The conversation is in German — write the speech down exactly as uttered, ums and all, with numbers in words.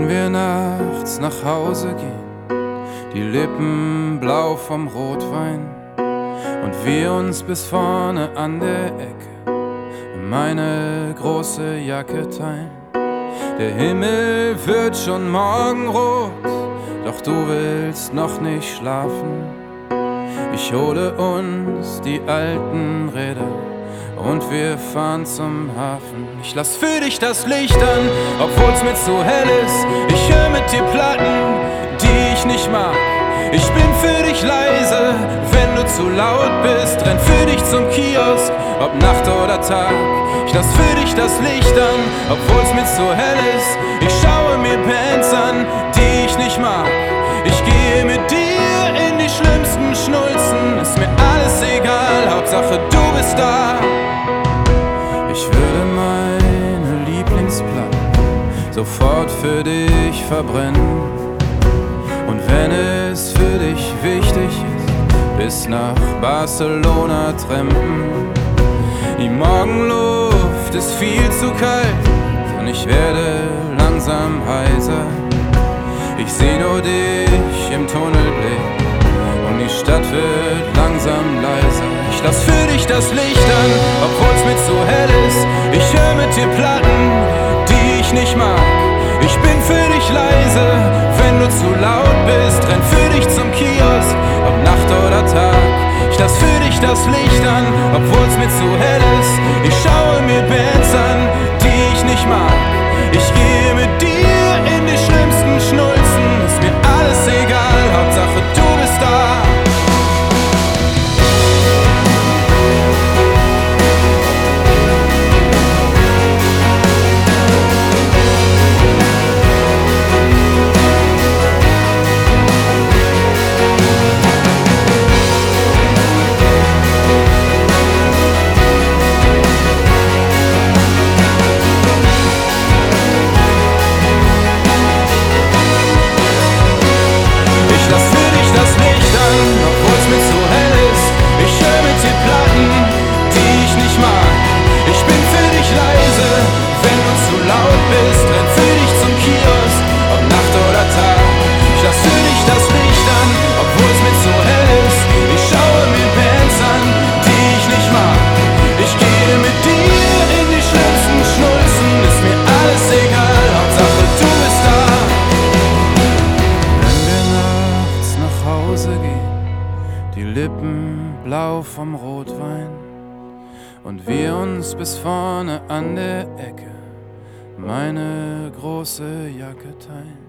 Wenn wir nachts nach Hause gehen, die Lippen blau vom Rotwein und wir uns bis vorne an der Ecke meine große Jacke teilen. Der Himmel wird schon morgenrot, doch du willst noch nicht schlafen. Ich hole uns die alten Räder und wir fahren zum Hafen. Ich lass für dich das Licht an, obwohl's mir zu hell ist. Ich hör mit dir Platten, die ich nicht mag. Ich bin für dich leise, wenn du zu laut bist. Renn für dich zum Kiosk, ob Nacht oder Tag. Ich lass für dich das Licht an, obwohl's mir zu hell ist. Ich schaue mir Bands an, die ich nicht mag. Ich gehe mit dir in die schlimmsten Schnulzen. Ist mir alles egal, Hauptsache du bist da. Ich würde meine Lieblingsplatten sofort für dich verbrennen. Und wenn es für dich wichtig ist, bis nach Barcelona trampen. Die Morgenluft ist viel zu kalt und ich werde langsam heiser. Ich seh nur dich im Tunnelblick und die Stadt wird langsam leiser. Ich lass für dich das Licht an, obwohl's mir zu hell ist. Ich hör mit dir Platten, die ich nicht mag. Ich bin für dich leise, wenn du zu laut bist. Renn für dich zum Kiosk, ob Nacht oder Tag. Ich lass für dich das Licht an, obwohl's mir zu hell ist. Ich schaue mir Bands an, die ich nicht mag. Ich gehe mit dir in die schlimmsten Schnulzen. Ist mir alles egal, Hauptsache du bist da. Die Lippen blau vom Rotwein und wir uns bis vorne an der Ecke meine große Jacke teilen.